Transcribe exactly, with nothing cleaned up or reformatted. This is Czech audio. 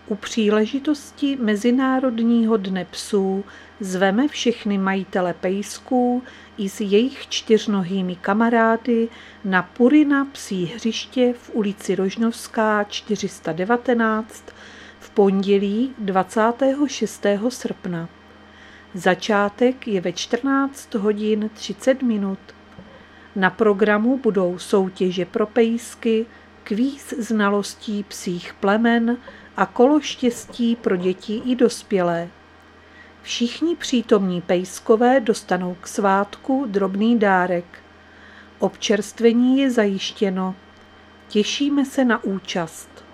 U příležitosti Mezinárodního dne psů zveme všechny majitele pejsků i s jejich čtyřnohými kamarády na Purina psí hřiště v ulici Rožnovská čtyři sta devatenáct v pondělí dvacátého šestého srpna. Začátek je ve čtrnáct hodin třicet minut. Na programu budou soutěže pro pejsky, kvíz znalostí psích plemen a kolo štěstí pro děti i dospělé. Všichni přítomní pejskové dostanou k svátku drobný dárek. Občerstvení je zajištěno. Těšíme se na účast.